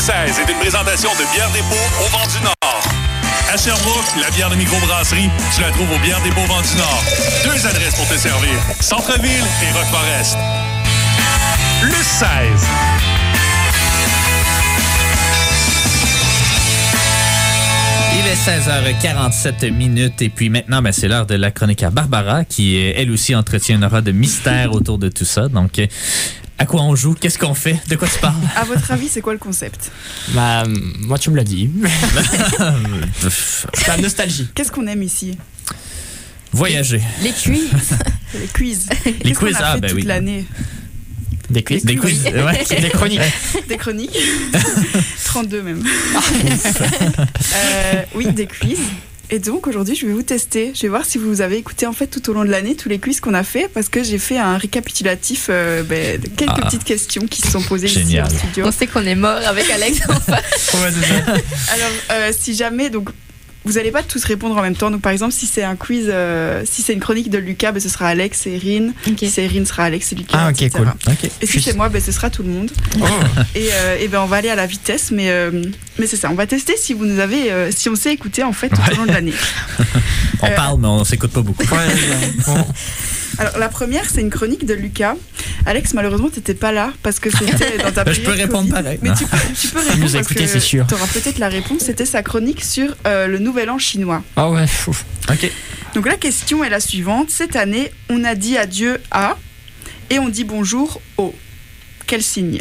16 est une présentation de Bière Dépôt au Vent du Nord. À Sherbrooke, la bière de microbrasserie, tu la trouves au Bière Dépôt Vent du Nord. 2 adresses pour te servir, Centre-Ville et Rock-Forest. Le 16. Il est 16h47 et puis maintenant, c'est l'heure de la chronique à Barbara qui, elle aussi, entretient une aura de mystère autour de tout ça. Donc, à quoi on joue? Qu'est-ce qu'on fait? De quoi tu parles? À votre avis, c'est quoi le concept? Moi, tu me l'as dit. C'est la nostalgie. Qu'est-ce qu'on aime ici? Voyager. Les quiz. Les quiz. Les quiz, qu'on a fait toute l'année? Des quiz. Des quiz. Ouais. Des chroniques. Des chroniques. 32 même. Oui, des quiz. Et donc aujourd'hui, je vais vous tester. Je vais voir si vous avez écouté en fait tout au long de l'année tous les quiz qu'on a fait parce que j'ai fait un récapitulatif de quelques petites questions qui se sont posées Génial. ici en studio. On sait qu'on est mort avec Alex en face. Ouais, c'est ça. Alors, si jamais donc vous n'allez pas tous répondre en même temps. Donc par exemple, si c'est un quiz, si c'est une chronique de Lucas, ce sera Alex et Erin. Okay. Si c'est Erin, ce sera Alex et Lucas. Ah ok, etc. cool. OK. Et si c'est moi, ce sera tout le monde. Oh. Et on va aller à la vitesse, mais c'est ça. On va tester si vous nous avez, si on sait écouter en fait tout au long de l'année. On parle, mais on s'écoute pas beaucoup. Bon. Alors la première, c'est une chronique de Lucas. Alex, malheureusement, t'étais pas là parce que c'était dans ta période Je peux répondre Covid. pareil. Mais tu peux répondre nous a parce écouté, que c'est sûr. t'auras peut-être la réponse. C'était sa chronique sur le Nouvel An chinois. Ah ouais. OK. Donc la question est la suivante. Cette année, on a dit adieu à et on dit bonjour au. Quel signe?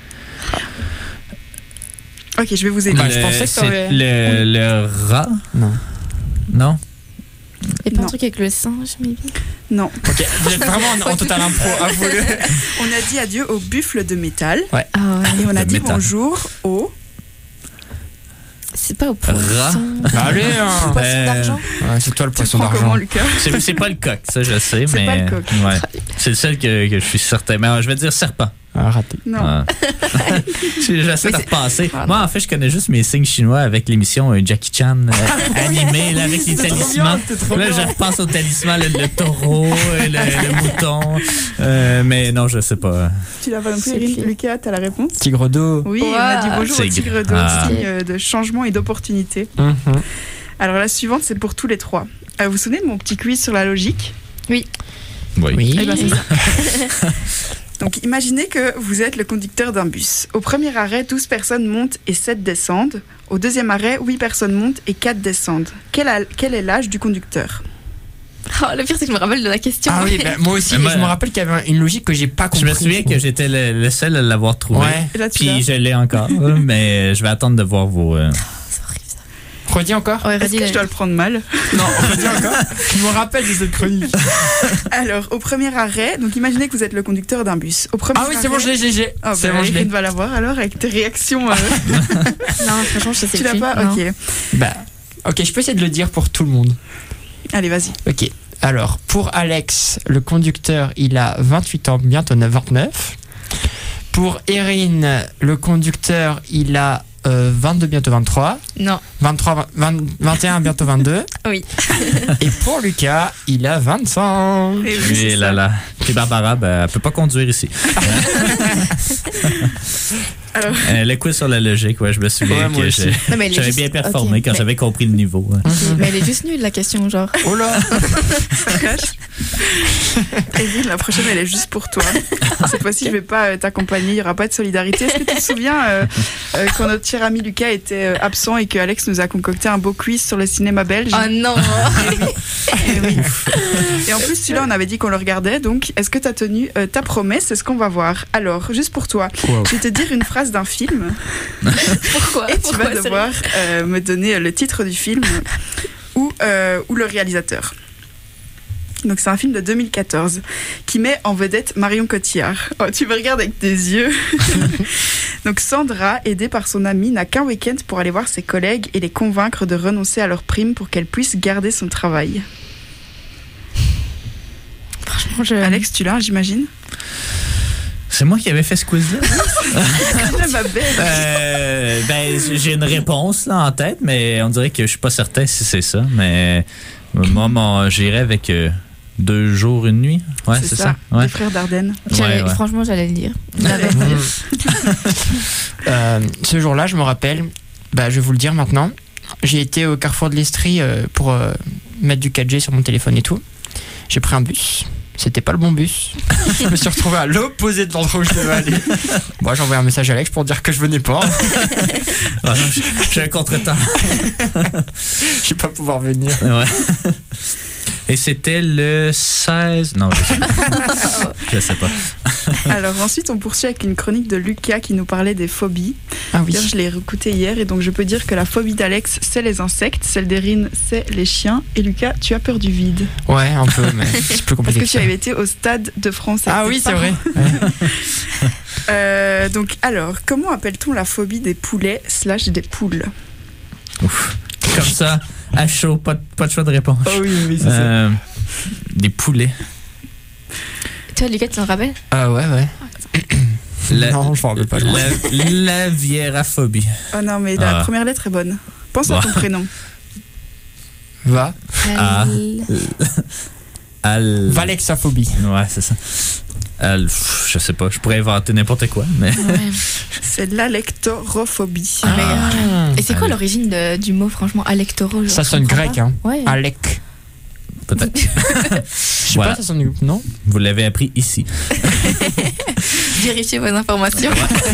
Ok, je vais vous aider. je pensais que t'aurais- c'est le rat? Non. Non? Et pas un Non. truc avec le singe, maybe. Non. Ok, vous êtes vraiment en total impro. Avouez-le. On a dit adieu au buffle de métal. Ah ouais. Et on a De dit métal. bonjour au. C'est pas au Rat. poisson. Allez, hein. Poisson d'argent. Ouais, c'est toi le Tu poisson prends d'argent. comment, Lucas? C'est pas le coq, ça je sais, C'est mais. pas le coq. Ouais. C'est le seul que je suis certain. Mais je vais dire serpent. Ah, raté. Non. Ah. J'essaie de repenser. Ah, Moi, en fait, je connais juste mes signes chinois avec l'émission Jackie Chan animée là, avec les C'est trop talismans. bien, c'est trop Là, bien. je repense aux talismans, le taureau, le mouton. Mais non, je sais pas. Tu l'as pas non plus, C'est Erin? qui? Lucas, t'as la réponse? Tigre d'eau. Oui, Wow. on a dit bonjour au Tigre. tigre d'eau, Ah. signe de changement et d'opportunité. Mhm. Alors la suivante, c'est pour tous les trois. Vous vous souvenez de mon petit quiz sur la logique? Oui. Eh ben, c'est ça. Donc imaginez que vous êtes le conducteur d'un bus. Au premier arrêt, 12 personnes montent et 7 descendent. Au deuxième arrêt, 8 personnes montent et 4 descendent. Quel est l'âge du conducteur? Oh, le pire, c'est que je me rappelle de la question. Ah oui, moi aussi, Mais moi- je me rappelle qu'il y avait une logique que j'ai pas Je compris. me souviens que j'étais le seul à l'avoir trouvé. Ouais. Et là, tu Puis l'as? je l'ai encore, mais je vais attendre de voir vos. C'est horrible ça. Redis encore. Ouais, Est-ce redis que je dois le prendre mal? Non, redis encore. Je me rappelle de cette chronique. Alors, au premier arrêt, donc imaginez que vous êtes le conducteur d'un bus. Au premier Ah oui, c'est bon, je l'ai. Ah, C'est bon, je l'ai. Erin va l'avoir alors avec tes réactions. Non, franchement, je sais Tu l'as plus. pas? Non. Ok. Bah, ok, je peux essayer de le dire pour tout le monde. Allez, vas-y. Ok. Alors, pour Alex, le conducteur, il a 28 ans, bientôt 29. Pour Erin, le conducteur, il a 22, bientôt 23. Non. 23, 21, bientôt 22. Oui. Et pour Lucas, il a 25. Et oui, c'est Et là ça. là. Puis Barbara, elle peut pas conduire ici. Alors, Le quiz sur la logique, ouais, je me souviens Ouais, moi que aussi. Non, mais elle est j'avais juste- bien performé ok, quand mais- j'avais compris le niveau. hein. Mais elle est juste nulle, la question, genre. Oh là. ça cache. Erin, la prochaine, elle est juste pour toi. Cette fois-ci, je vais pas t'accompagner, il n'y aura pas de solidarité. Est-ce que tu te souviens quand notre cher ami Lucas était absent et que Alex nous a concocté un beau quiz sur le cinéma belge? Oh non. Et oui. Et en plus, celui-là, on avait dit qu'on le regardait. Donc, est-ce que tu as tenu ta promesse? C'est ce qu'on va voir. Alors, juste pour toi, Wow. je vais te dire une phrase d'un film Pourquoi? et tu Pourquoi, vas devoir me donner le titre du film ou le réalisateur. Donc c'est un film de 2014 qui met en vedette Marion Cotillard. Oh, tu me regardes avec tes yeux. Donc Sandra, aidée par son amie, n'a qu'un week-end pour aller voir ses collègues et les convaincre de renoncer à leur prime pour qu'elle puisse garder son travail. Franchement, je... Alex, tu l'as, j'imagine? C'est moi qui avais fait ce quiz-là? Ma belle. J'ai une réponse là, en tête, mais on dirait que je suis pas certain si c'est ça. Mais moi, j'irais avec 2 jours, 1 nuit. Ouais, c'est ça. Ouais. Les frères Dardenne. Ouais, ouais. Franchement, j'allais le dire. Ce jour-là, je me rappelle, je vais vous le dire maintenant, j'ai été au Carrefour de l'Estrie pour mettre du 4G sur mon téléphone et tout. J'ai pris un bus. C'était pas le bon bus. Je me suis retrouvé à l'opposé de l'endroit où je devais aller. Moi, j'ai envoyé un message à Alex pour dire que je venais pas. Ah non, j'ai un contretemps. Je vais pas pouvoir venir. Ouais. Et c'était le 16... Non, je sais pas. Alors ensuite, on poursuit avec une chronique de Lucas qui nous parlait des phobies. Ah oui. D'ailleurs, je l'ai réécouté hier et donc je peux dire que la phobie d'Alex, c'est les insectes, celle d'Erin, c'est les chiens. Et Lucas, tu as peur du vide. Ouais, un peu, mais c'est plus Parce compliqué que que tu ça. avais été au Stade de France. Ah avec oui, tes c'est vrai. parents. Donc alors, comment appelle-t-on la phobie des poulets / des poules? Ouf. Comme ça, à chaud, pas de choix de réponse. Oh oui, c'est ça. Des poulets. Toi, Lucas, tu t'en rappelles? Ah ouais. Non, je m'en rappelle pas. La vieraphobie. Oh non, mais la Ah. première lettre est bonne. Pense à ton prénom. Va. Ah. Valexaphobie. Ouais, c'est ça. Je sais pas, je pourrais inventer n'importe quoi, mais... Ouais. C'est l'alectorophobie. Et c'est quoi l'origine du mot, franchement, alectoro? Ça sonne grec, hein. Ouais. Alec. Peut-être. Je sais Voilà. pas, ça sonne. Non? Vous l'avez appris ici. Vérifiez vos informations.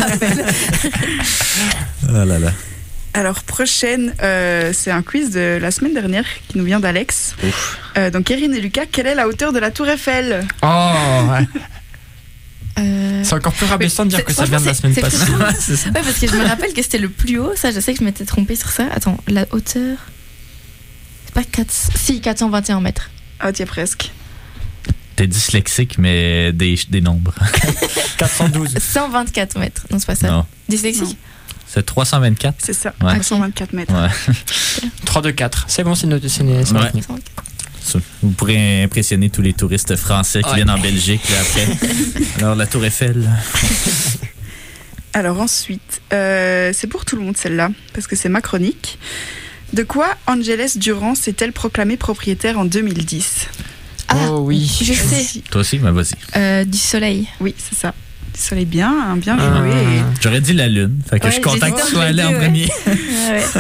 Oh là là. Alors prochaine, c'est un quiz de la semaine dernière qui nous vient d'Alex. Donc Erin et Lucas, quelle est la hauteur de la Tour Eiffel? Oh, ouais. Euh, C'est encore plus rabaissant de dire que ça vient de la semaine passée. C'est ça. Ouais, parce que je me rappelle que c'était le plus haut. Ça, je sais que je m'étais trompée sur ça. Attends, la hauteur. C'est pas 421 mètres. Ah, tu es presque. T'es dyslexique, mais des nombres. 412. 124 mètres. Non, c'est pas ça. Non. Dyslexique? Non. C'est 324. C'est ça, Ouais. 124 mètres. Ouais. 3 de 4. C'est bon, c'est noté. C'est Ouais. retenu. Vous pourrez impressionner tous les touristes français qui Ouais. viennent en Belgique là, après. Alors, la Tour Eiffel. Alors ensuite, c'est pour tout le monde celle-là, parce que c'est ma chronique. De quoi Angeles Durand s'est-elle proclamée propriétaire en 2010? Oh oui. Je sais. Toi aussi, mais vas-y. Du soleil. Oui, c'est ça. Du soleil bien, hein, bien Ah. joué. Et... J'aurais dit la Lune. Fait que Ouais, je suis content que j'hésitais tu sois entre allé les en deux, premier. Ouais.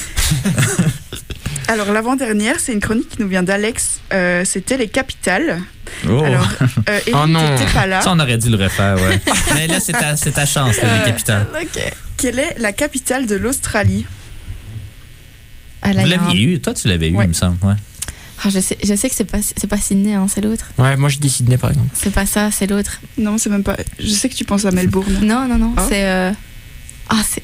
Alors l'avant-dernière, c'est une chronique qui nous vient d'Alex. C'était les capitales. Oh. Alors, Erin, Oh non. t'étais pas là. Ça, on aurait dû le refaire, ouais. Mais là, c'est ta chance, là, les capitales. Ok. Quelle est la capitale de l'Australie? Ah, là, Vous il y a un- l'aviez eu. Toi, tu l'avais eu, Ouais. il me semble. Ouais. Ah, je sais que c'est pas Sydney, hein, c'est l'autre. Ouais, moi je dis Sydney par exemple. C'est pas ça, c'est l'autre. Non, c'est même pas. Je sais que tu penses à Melbourne. Non, Ah. c'est. Ah, c'est.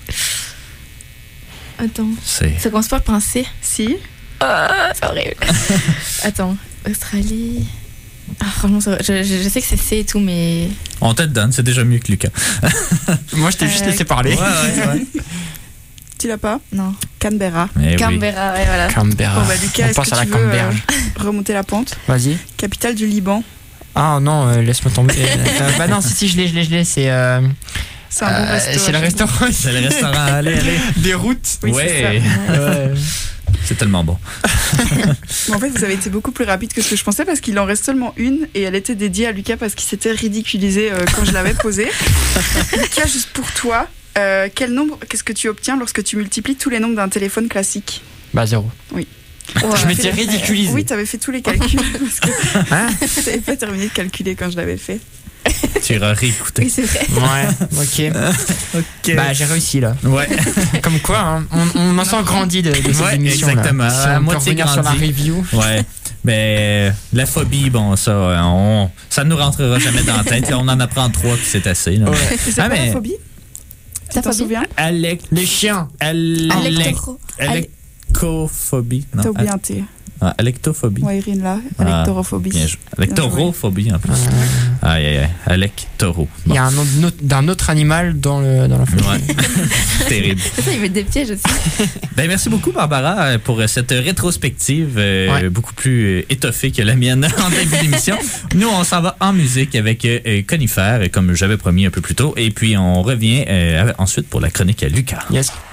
Attends. C'est... Ça commence pas par un C. Si. Ah, c'est horrible. Attends, Australie. Ah, franchement, je sais que c'est C et tout, mais. On te le donne, c'est déjà mieux que Lucas. Moi je t'ai juste laissé parler. ouais. Tu l'as pas? Non. Canberra. Eh oui. Canberra, ouais, voilà. Canberra. Bon, bah, Lucas, On est-ce passe que à la tu veux Canberge. remonter la pente? Vas-y. Capitale du Liban. Ah non, laisse-moi tomber. Bah non, si, je l'ai. C'est C'est un bon resto. c'est le restaurant. C'est le restaurant. Allez. Des routes. Oui, ouais. Ouais. C'est tellement bon. Mais en fait, vous avez été beaucoup plus rapide que ce que je pensais parce qu'il en reste seulement une et elle était dédiée à Lucas parce qu'il s'était ridiculisé quand je l'avais posée. Lucas, juste pour toi, quel nombre, qu'est-ce que tu obtiens lorsque tu multiplies tous les nombres d'un téléphone classique? Bah 0. Ouais. Je m'étais ridiculisé. Oui, tu avais fait tous les calculs parce que Hein? tu n'avais pas terminé de calculer quand je l'avais fait. Tu iras réécouter. Oui, c'est vrai. Ouais, ok. Ok. Bah j'ai réussi là. Ouais. Comme quoi, hein, on en sent grandi de ces Ouais, émissions. exactement. Là. Si À on peut moitié revenir sur la grandi. review. Ouais. Mais la phobie, bon, ça, ça ne nous rentrera jamais dans la tête. Là, on en apprend 3 puis c'est assez. Là. Ouais. Et c'est Ah, quoi mais- la phobie? Tu Ta t'en phobie? souviens? Les chiens. Alectoro. Alectophobie. Non, T'as oublié un T. alectophobie. Ouais, Irine là. Ah, Alectorophobie. Bien joué. Alectorophobie en plus. Aïe. Alectoro. Il y a un nom d'un autre animal dans la phobie. Ouais. Terrible. C'est ça, il met des pièges aussi. Ben, merci beaucoup, Barbara, pour cette rétrospective Ouais. beaucoup plus étoffée que la mienne en début d'émission. Nous, on s'en va en musique avec Conifère, comme j'avais promis un peu plus tôt. Et puis, on revient ensuite pour la chronique à Lucas. Yes.